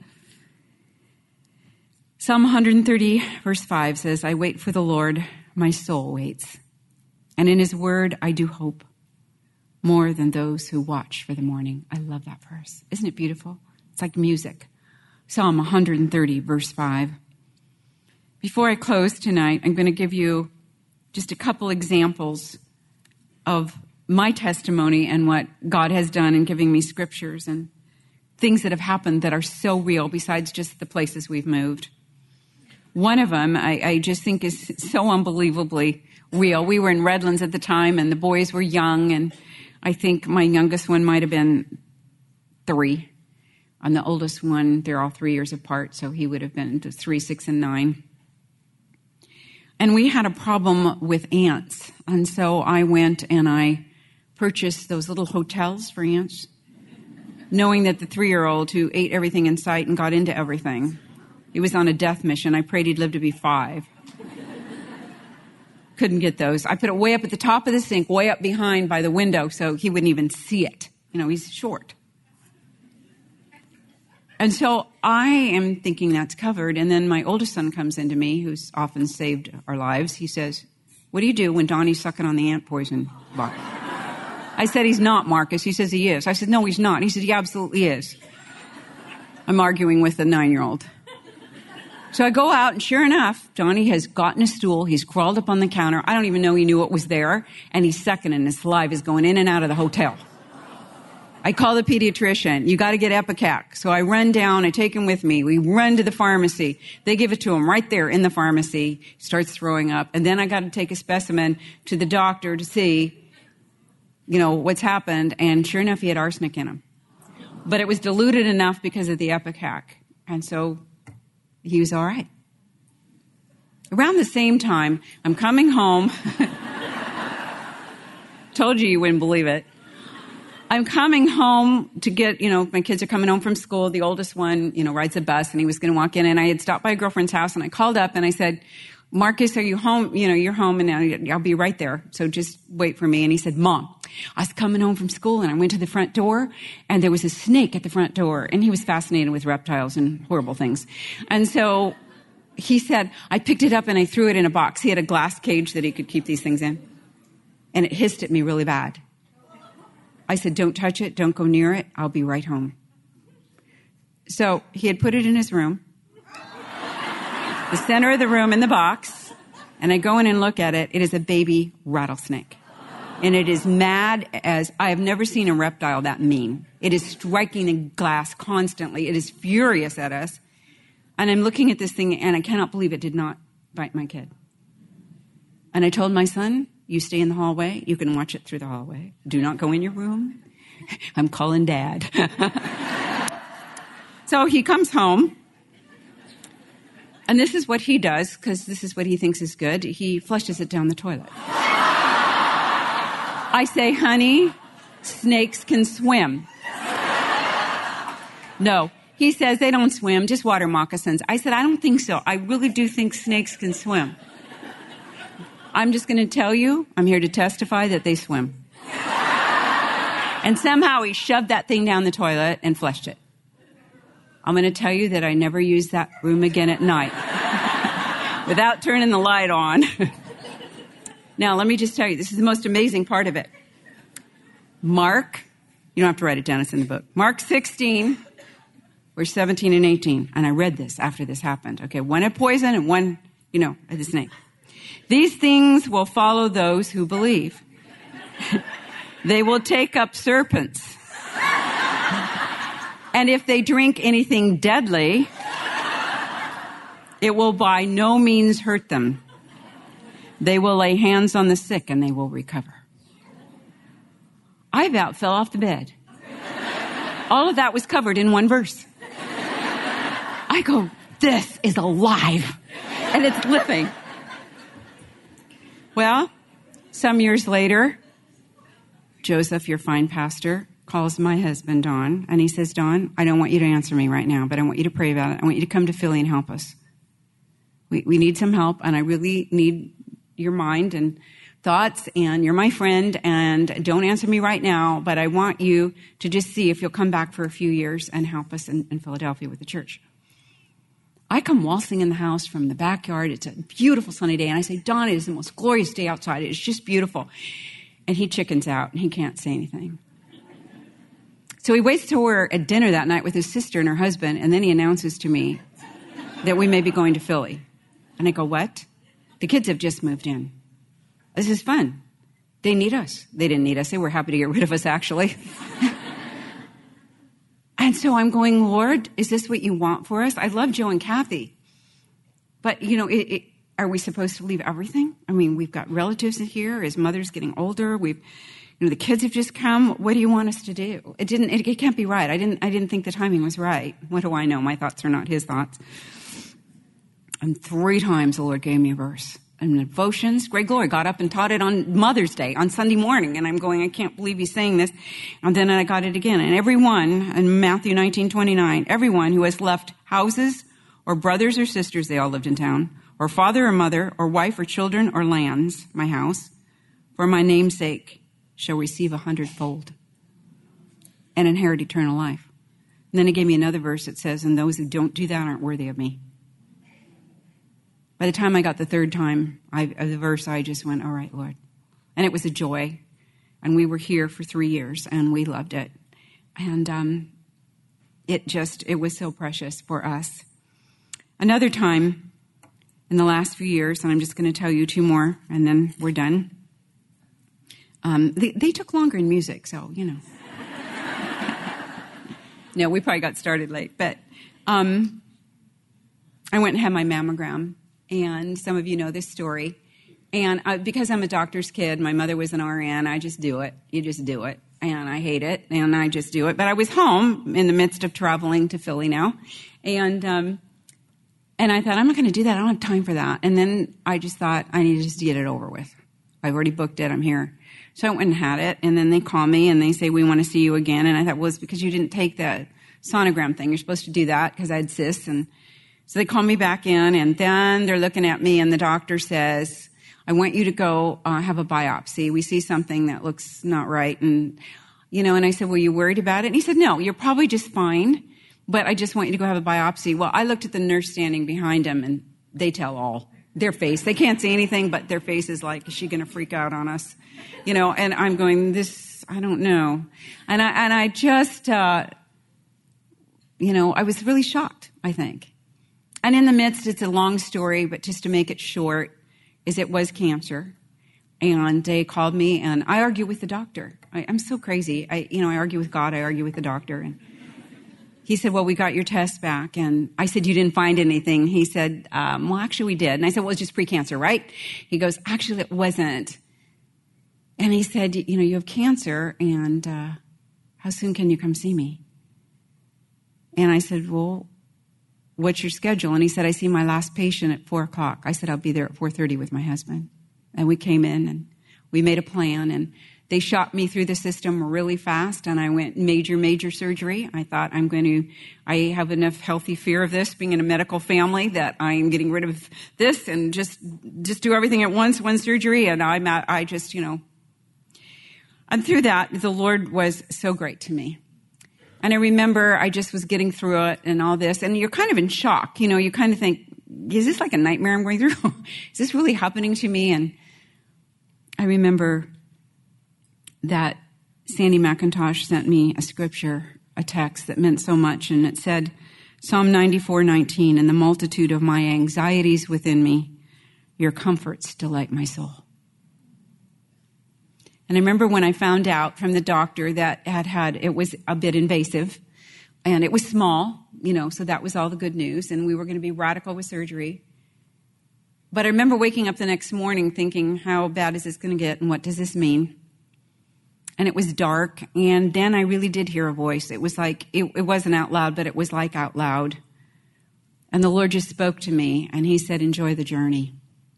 Psalm one thirty, verse five says, I wait for the Lord, my soul waits. And in his word, I do hope more than those who watch for the morning. I love that verse. Isn't it beautiful? It's like music. Psalm one thirty, verse five. Before I close tonight, I'm going to give you just a couple examples of my testimony and what God has done in giving me scriptures and things that have happened that are so real besides just the places we've moved. One of them I, I just think is so unbelievably real. We were in Redlands at the time, and the boys were young, and I think my youngest one might have been three. And the oldest one, they're all three years apart, so he would have been three, six, and nine. And we had a problem with ants. And so I went and I purchased those little hotels for ants, knowing that the three-year-old who ate everything in sight and got into everything, he was on a death mission. I prayed he'd live to be five. Couldn't get those. I put it way up at the top of the sink, way up behind by the window, so he wouldn't even see it. You know, he's short. And so I am thinking that's covered. And then my oldest son comes into me, who's often saved our lives. He says, what do you do when Donnie's sucking on the ant poison bottle? I said, he's not, Marcus. He says he is. I said, no, he's not. He said, he absolutely is. I'm arguing with a nine-year-old. So I go out, and sure enough, Donnie has gotten a stool. He's crawled up on the counter. I don't even know he knew it was there. And he's sucking, and his saliva is going in and out of the hotel. I call the pediatrician. You got to get Ipecac. So I run down. I take him with me. We run to the pharmacy. They give it to him right there in the pharmacy. He starts throwing up. And then I got to take a specimen to the doctor to see, you know, what's happened. And sure enough, he had arsenic in him. But it was diluted enough because of the Ipecac. And so he was all right. Around the same time, I'm coming home. Told you you wouldn't believe it. I'm coming home to get, you know, my kids are coming home from school. The oldest one, you know, rides a bus, and he was going to walk in. And I had stopped by a girlfriend's house, and I called up and I said, Marcus, are you home? You know, you're home, and I'll be right there. So just wait for me. And he said, Mom, I was coming home from school, and I went to the front door, and there was a snake at the front door. And he was fascinated with reptiles and horrible things. And so he said, I picked it up and I threw it in a box. He had a glass cage that he could keep these things in. And it hissed at me really bad. I said, don't touch it. Don't go near it. I'll be right home. So he had put it in his room, the center of the room in the box. And I go in and look at it. It is a baby rattlesnake. And it is mad as I have never seen a reptile that mean. It is striking the glass constantly. It is furious at us. And I'm looking at this thing, and I cannot believe it did not bite my kid. And I told my son, you stay in the hallway. You can watch it through the hallway. Do not go in your room. I'm calling Dad. So he comes home, and this is what he does, because this is what he thinks is good. He flushes it down the toilet. I say, honey, snakes can swim. No. He says they don't swim, just water moccasins. I said, I don't think so. I really do think snakes can swim. I'm just going to tell you, I'm here to testify that they swim. And somehow he shoved that thing down the toilet and flushed it. I'm going to tell you that I never used that room again at night without turning the light on. Now, let me just tell you, this is the most amazing part of it. Mark, you don't have to write it down, it's in the book. Mark sixteen, verse seventeen and eighteen. And I read this after this happened. Okay, one had poison and one, you know, the snake. These things will follow those who believe. They will take up serpents. And if they drink anything deadly, it will by no means hurt them. They will lay hands on the sick and they will recover. I about fell off the bed. All of that was covered in one verse. I go, this is alive. And it's living. Well, some years later, Joseph, your fine pastor, calls my husband, Don, and he says, Don, I don't want you to answer me right now, but I want you to pray about it. I want you to come to Philly and help us. We, we need some help, and I really need your mind and thoughts, and you're my friend, and don't answer me right now, but I want you to just see if you'll come back for a few years and help us in, in Philadelphia with the church. I come waltzing in the house from the backyard. It's a beautiful sunny day, and I say, Don, it is the most glorious day outside. It's just beautiful. And he chickens out, and he can't say anything. So he waits till we're at dinner that night with his sister and her husband, and then he announces to me that we may be going to Philly. And I go, what? The kids have just moved in. This is fun. They need us. They didn't need us. They were happy to get rid of us, actually. And so I'm going, Lord, is this what you want for us? I love Joe and Kathy. But, you know, it, it, are we supposed to leave everything? I mean, we've got relatives here. His mother's getting older. We've, you know, the kids have just come. What do you want us to do? It didn't, it, it can't be right. I didn't, I didn't think the timing was right. What do I know? My thoughts are not his thoughts. And three times the Lord gave me a verse. And devotions, Greg Glory got up and taught it on Mother's Day, on Sunday morning. And I'm going, I can't believe he's saying this. And then I got it again. And everyone, in Matthew nineteen twenty-nine, everyone who has left houses or brothers or sisters, they all lived in town, or father or mother, or wife or children or lands, my house, for my name's sake, shall receive a hundredfold and inherit eternal life. And then he gave me another verse that says, and those who don't do that aren't worthy of me. By the time I got the third time I, of the verse, I just went, all right, Lord. And it was a joy. And we were here for three years, and we loved it. And um, it just, it was so precious for us. Another time in the last few years, and I'm just going to tell you two more, and then we're done. Um, they, they took longer in music, so, you know. No, we probably got started late. But um, I went and had my mammogram. And some of you know this story. And uh, because I'm a doctor's kid, my mother was an R N, I just do it. You just do it. And I hate it, and I just do it. But I was home in the midst of traveling to Philly now. And um, and I thought, I'm not going to do that. I don't have time for that. And then I just thought, I need to just get it over with. I've already booked it. I'm here. So I went and had it. And then they call me, and they say, we want to see you again. And I thought, well, it's because you didn't take the sonogram thing. You're supposed to do that because I had cysts. And so they call me back in, and then they're looking at me, and the doctor says, I want you to go uh, have a biopsy. We see something that looks not right. And, you know, and I said, well, you worried about it? And he said, no, you're probably just fine, but I just want you to go have a biopsy. Well, I looked at the nurse standing behind him, and they tell all. Their face. They can't see anything, but their face is like, is she going to freak out on us? You know, and I'm going, this, I don't know. And I, and I just, uh, you know, I was really shocked, I think. And in the midst, it's a long story, but just to make it short, is it was cancer. And they called me, and I argue with the doctor. I, I'm so crazy. I, you know, I argue with God. I argue with the doctor. And he said, well, we got your test back. And I said, you didn't find anything. He said, um, well, actually, we did. And I said, well, it's just precancer, right? He goes, actually, it wasn't. And he said, you know, you have cancer. And uh, how soon can you come see me? And I said, well, what's your schedule? And he said, I see my last patient at four o'clock. I said, I'll be there at four thirty with my husband. And we came in and we made a plan, and they shot me through the system really fast, and I went major, major surgery. I thought I'm going to, I have enough healthy fear of this, being in a medical family, that I'm getting rid of this and just, just do everything at once, one surgery. And I'm at, I just, you know, and through that, the Lord was so great to me. And I remember I just was getting through it and all this, and you're kind of in shock. You know, you kind of think, is this like a nightmare I'm going through? Is this really happening to me? And I remember that Sandy McIntosh sent me a scripture, a text that meant so much, and it said, Psalm ninety-four nineteen, "In the multitude of my anxieties within me, your comforts delight my soul." And I remember when I found out from the doctor that had had, it was a bit invasive, and it was small, you know, so that was all the good news, and we were going to be radical with surgery. But I remember waking up the next morning thinking, how bad is this going to get, and what does this mean? And it was dark, and then I really did hear a voice. It was like, it, it wasn't out loud, but it was like out loud. And the Lord just spoke to me, and he said, enjoy the journey.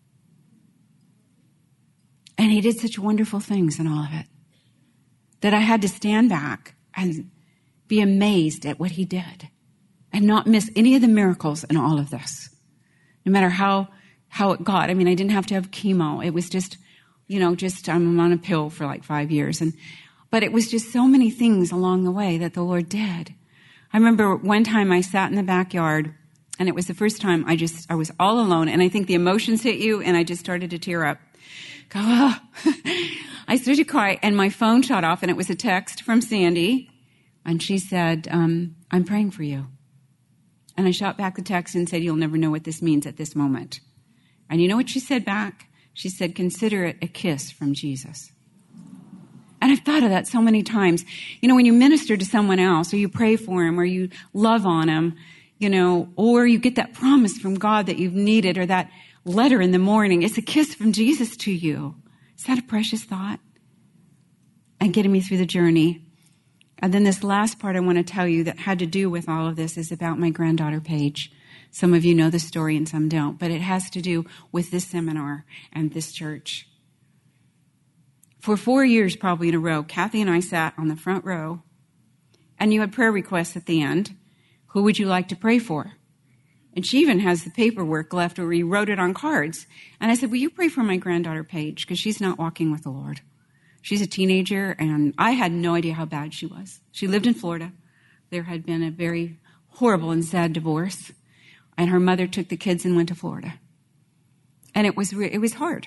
And he did such wonderful things in all of it that I had to stand back and be amazed at what he did and not miss any of the miracles in all of this, no matter how, how it got. I mean, I didn't have to have chemo. It was just, you know, just I'm on a pill for like five years. And, but it was just so many things along the way that the Lord did. I remember one time I sat in the backyard, and it was the first time I just, I was all alone. And I think the emotions hit you, and I just started to tear up. Go, oh. I started to cry, and my phone shut off, and it was a text from Sandy. And she said, um, I'm praying for you. And I shot back the text and said, you'll never know what this means at this moment. And you know what she said back? She said, consider it a kiss from Jesus. And I've thought of that so many times. You know, when you minister to someone else, or you pray for him, or you love on him, you know, or you get that promise from God that you've needed, or that letter in the morning, it's a kiss from Jesus to you. Is that a precious thought? And getting me through the journey. And then this last part I want to tell you that had to do with all of this is about my granddaughter, Paige. Some of you know the story and some don't, but it has to do with this seminar and this church. For four years, probably in a row, Kathy and I sat on the front row, and you had prayer requests at the end. Who would you like to pray for? And she even has the paperwork left where we wrote it on cards. And I said, will you pray for my granddaughter, Paige? Because she's not walking with the Lord. She's a teenager, and I had no idea how bad she was. She lived in Florida. There had been a very horrible and sad divorce, and her mother took the kids and went to Florida. And it was it was hard.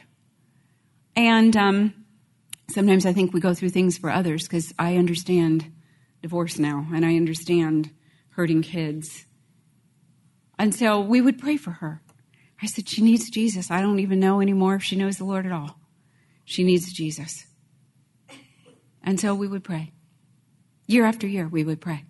And um, sometimes I think we go through things for others, because I understand divorce now, and I understand hurting kids. And so we would pray for her. I said, she needs Jesus. I don't even know anymore if she knows the Lord at all. She needs Jesus. And so we would pray. Year after year, we would pray.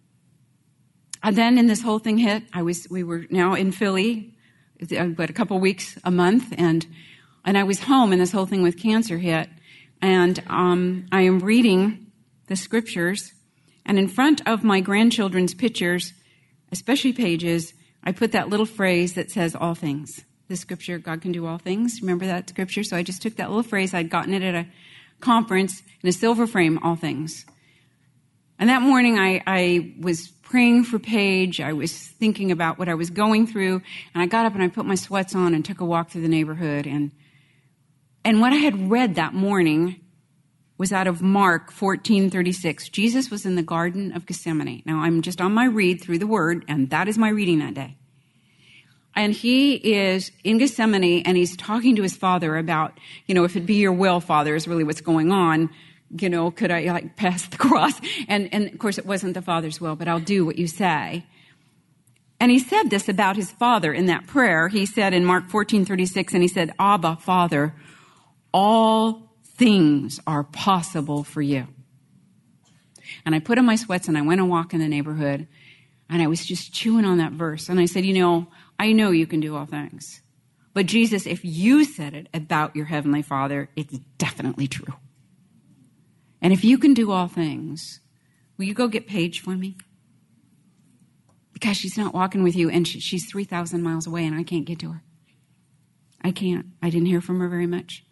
And then in this whole thing hit, I was, we were now in Philly, but a couple weeks a month, and and I was home, and this whole thing with cancer hit. And um, I am reading the scriptures, and in front of my grandchildren's pictures, especially Paige's, I put that little phrase that says all things. The scripture, God can do all things. Remember that scripture? So I just took that little phrase. I'd gotten it at a conference in a silver frame, all things. And that morning I, I was praying for Paige. I was thinking about what I was going through. And I got up and I put my sweats on and took a walk through the neighborhood. And, and what I had read that morning was out of Mark fourteen thirty-six. Jesus was in the Garden of Gethsemane. Now, I'm just on my read through the Word, and that is my reading that day. And he is in Gethsemane, and he's talking to his Father about, you know, if it be your will, Father, is really what's going on. You know, could I, like, pass the cross? And, and of course, it wasn't the Father's will, but I'll do what you say. And he said this about his Father in that prayer. He said in Mark fourteen thirty-six, and he said, Abba, Father, all things are possible for you. And I put on my sweats and I went and walked in the neighborhood, and I was just chewing on that verse. And I said, you know, I know you can do all things. But Jesus, if you said it about your Heavenly Father, it's definitely true. And if you can do all things, will you go get Paige for me? Because she's not walking with you, and she, she's three thousand miles away, and I can't get to her. I can't. I didn't hear from her very much.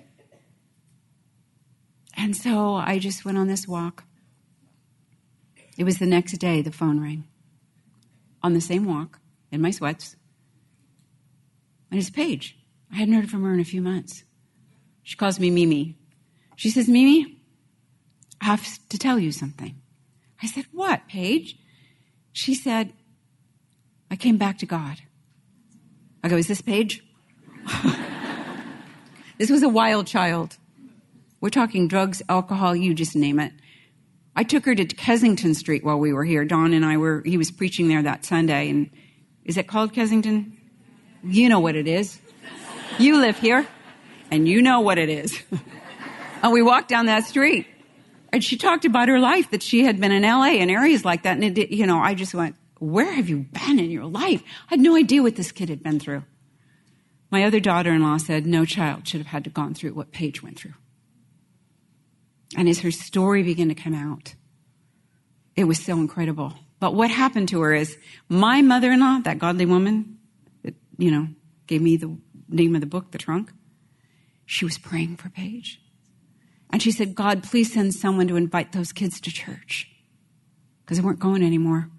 And so I just went on this walk. It was the next day the phone rang. On the same walk, in my sweats. And it's Paige. I hadn't heard from her in a few months. She calls me Mimi. She says, Mimi, I have to tell you something. I said, what, Paige? She said, I came back to God. I go, is this Paige? This was a wild child. We're talking drugs, alcohol, you just name it. I took her to Kensington Street while we were here. Don and I were, he was preaching there that Sunday. And is it called Kensington? You know what it is. You live here, and you know what it is. And we walked down that street, and she talked about her life, that she had been in L A and areas like that. And, it did, you know, I just went, where have you been in your life? I had no idea what this kid had been through. My other daughter-in-law said, no child should have had to gone through what Paige went through. And as her story began to come out, it was so incredible. But what happened to her is my mother-in-law, that godly woman that, you know, gave me the name of the book, The Trunk, she was praying for Paige. And she said, God, please send someone to invite those kids to church because they weren't going anymore.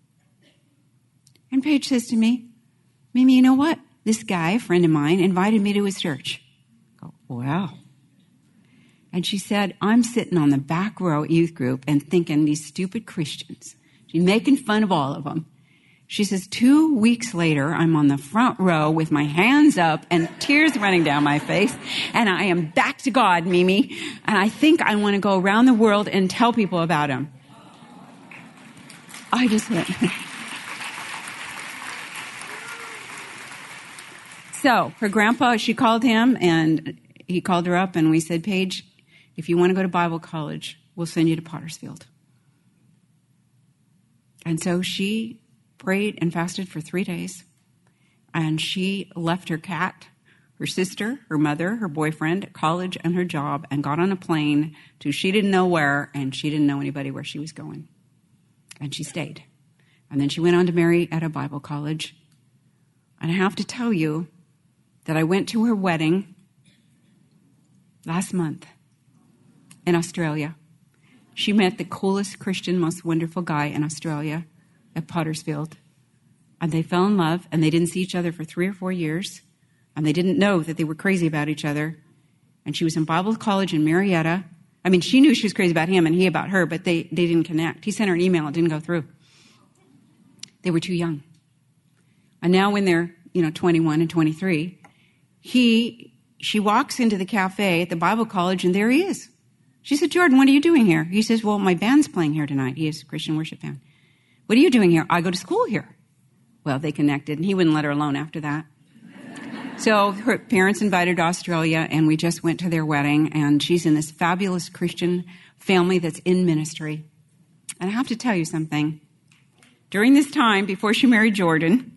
And Paige says to me, Mimi, you know what? This guy, a friend of mine, invited me to his church. I go, wow. And she said, I'm sitting on the back row at youth group and thinking these stupid Christians. She's making fun of all of them. She says, two weeks later, I'm on the front row with my hands up and tears running down my face. And I am back to God, Mimi. And I think I want to go around the world and tell people about him. I just went. So her grandpa, she called him and he called her up and we said, Paige, if you want to go to Bible college, we'll send you to Pottersfield. And so she prayed and fasted for three days. And she left her cat, her sister, her mother, her boyfriend, college, and her job, and got on a plane to she didn't know where, and she didn't know anybody where she was going. And she stayed. And then she went on to marry at a Bible college. And I have to tell you that I went to her wedding last month in Australia. She met the coolest Christian, most wonderful guy in Australia at Pottersfield. And they fell in love, and they didn't see each other for three or four years. And they didn't know that they were crazy about each other. And she was in Bible college in Marietta. I mean, she knew she was crazy about him and he about her, but they, they didn't connect. He sent her an email. It didn't go through. They were too young. And now when they're, you know, twenty-one and twenty-three, he, she walks into the cafe at the Bible college, and there he is. She said, Jordan, what are you doing here? He says, well, my band's playing here tonight. He is a Christian worship band. What are you doing here? I go to school here. Well, they connected, and he wouldn't let her alone after that. So her parents invited her to Australia, and we just went to their wedding, and she's in this fabulous Christian family that's in ministry. And I have to tell you something. During this time, before she married Jordan,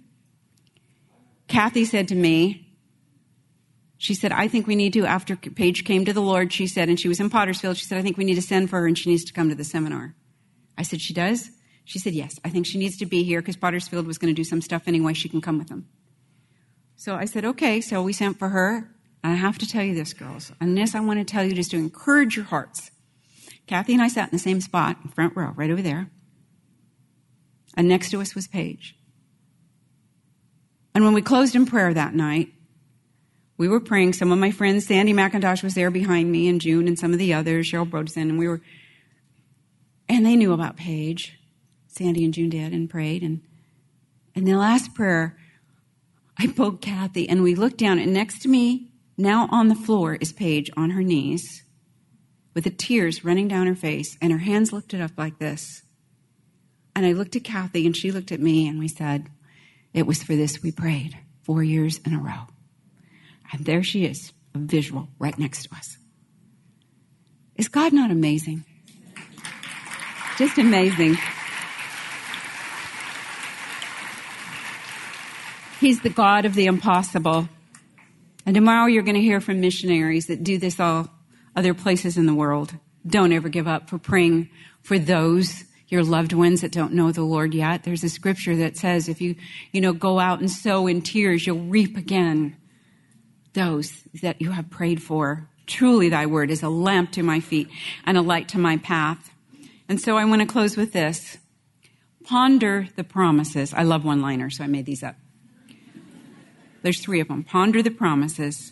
Kathy said to me, she said, I think we need to, after Paige came to the Lord, she said, and she was in Pottersfield, she said, I think we need to send for her, and she needs to come to the seminar. I said, she does? She said, yes, I think she needs to be here because Pottersfield was going to do some stuff anyway. She can come with them. So I said, okay. So we sent for her. And I have to tell you this, girls. And this I want to tell you just to encourage your hearts. Kathy and I sat in the same spot, in front row, right over there. And next to us was Paige. And when we closed in prayer that night, we were praying. Some of my friends, Sandy McIntosh was there behind me, and June and some of the others, Cheryl Brodeson, and we were, and they knew about Paige. Sandy and June did and prayed. And in the last prayer, I poked Kathy and we looked down, and next to me, now on the floor, is Paige on her knees with the tears running down her face, and her hands lifted up like this. And I looked at Kathy and she looked at me, and we said, it was for this we prayed four years in a row. And there she is, a visual right next to us. Is God not amazing? Just amazing. He's the God of the impossible. And tomorrow you're going to hear from missionaries that do this all other places in the world. Don't ever give up for praying for those, your loved ones that don't know the Lord yet. There's a scripture that says if you, you know, go out and sow in tears, you'll reap again those that you have prayed for. Truly thy word is a lamp to my feet and a light to my path. And so I want to close with this. Ponder the promises. I love one-liners, so I made these up. There's three of them. Ponder the promises.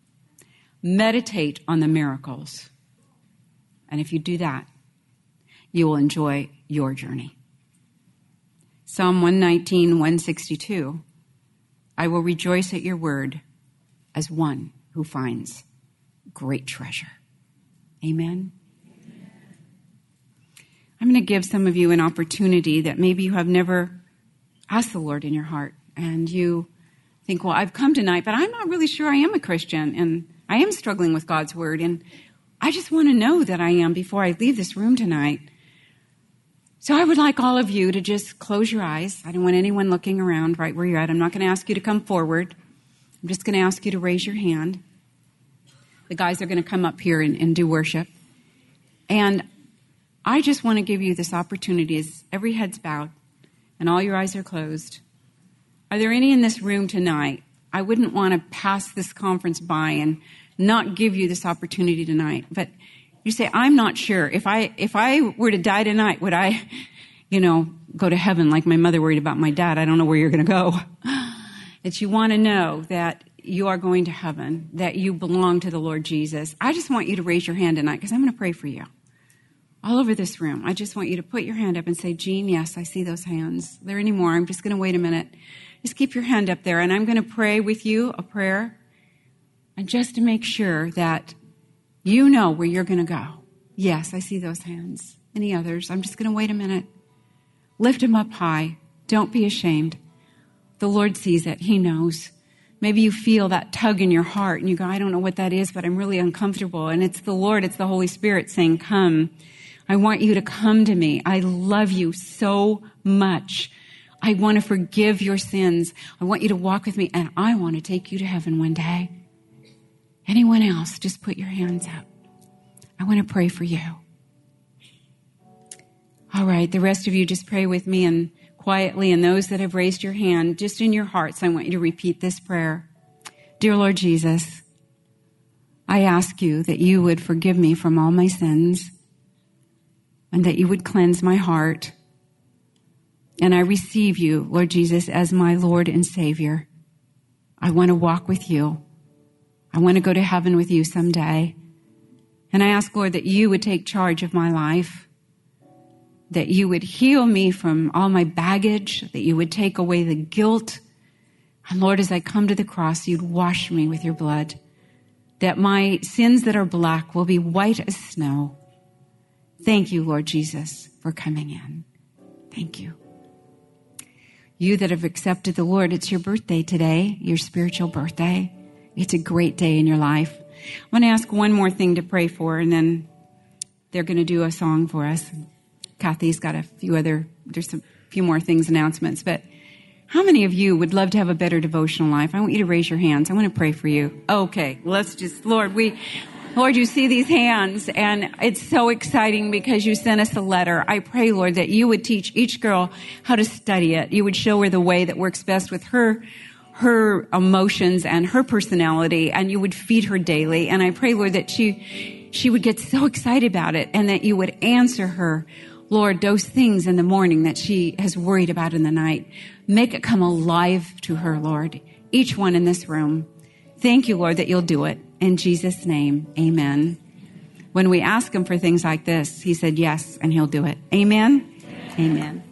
Meditate on the miracles. And if you do that, you will enjoy your journey. Psalm one nineteen, one sixty-two. I will rejoice at your word as one who finds great treasure. Amen. Amen. I'm going to give some of you an opportunity that maybe you have never asked the Lord in your heart. And you think, well, I've come tonight, but I'm not really sure I am a Christian. And I am struggling with God's word. And I just want to know that I am before I leave this room tonight. So I would like all of you to just close your eyes. I don't want anyone looking around right where you're at. I'm not going to ask you to come forward. I'm just going to ask you to raise your hand. The guys are going to come up here and, and do worship. And I just want to give you this opportunity as every head's bowed and all your eyes are closed. Are there any in this room tonight? I wouldn't want to pass this conference by and not give you this opportunity tonight. But you say, I'm not sure. If I if I were to die tonight, would I, you know, go to heaven like my mother worried about my dad? I don't know where you're going to go. That you want to know that you are going to heaven, that you belong to the Lord Jesus. I just want you to raise your hand tonight because I'm going to pray for you. All over this room, I just want you to put your hand up and say, Jean, yes, I see those hands. Are there any more? I'm just going to wait a minute. Just keep your hand up there, and I'm going to pray with you a prayer, and just to make sure that you know where you're going to go. Yes, I see those hands. Any others? I'm just going to wait a minute. Lift them up high. Don't be ashamed. The Lord sees it. He knows. Maybe you feel that tug in your heart, and you go, I don't know what that is, but I'm really uncomfortable. And it's the Lord, it's the Holy Spirit saying, come. I want you to come to me. I love you so much. I want to forgive your sins. I want you to walk with me, and I want to take you to heaven one day. Anyone else, just put your hands up. I want to pray for you. All right, the rest of you just pray with me and quietly, and those that have raised your hand, just in your hearts, I want you to repeat this prayer. Dear Lord Jesus, I ask you that you would forgive me from all my sins and that you would cleanse my heart. And I receive you, Lord Jesus, as my Lord and Savior. I want to walk with you. I want to go to heaven with you someday. And I ask, Lord, that you would take charge of my life, that you would heal me from all my baggage, that you would take away the guilt. And Lord, as I come to the cross, you'd wash me with your blood, that my sins that are black will be white as snow. Thank you, Lord Jesus, for coming in. Thank you. You that have accepted the Lord, it's your birthday today, your spiritual birthday. It's a great day in your life. I want to ask one more thing to pray for, and then they're going to do a song for us. Kathy's got a few other, there's a few more things, announcements. But how many of you would love to have a better devotional life? I want you to raise your hands. I want to pray for you. Okay, let's just, Lord, we... Lord, you see these hands, and it's so exciting because you sent us a letter. I pray, Lord, that you would teach each girl how to study it. You would show her the way that works best with her, her emotions and her personality, and you would feed her daily. And I pray, Lord, that she, she would get so excited about it and that you would answer her, Lord, those things in the morning that she has worried about in the night. Make it come alive to her, Lord, each one in this room. Thank you, Lord, that you'll do it. In Jesus' name, amen. When we ask him for things like this, he said yes, and he'll do it. Amen? Amen. Amen.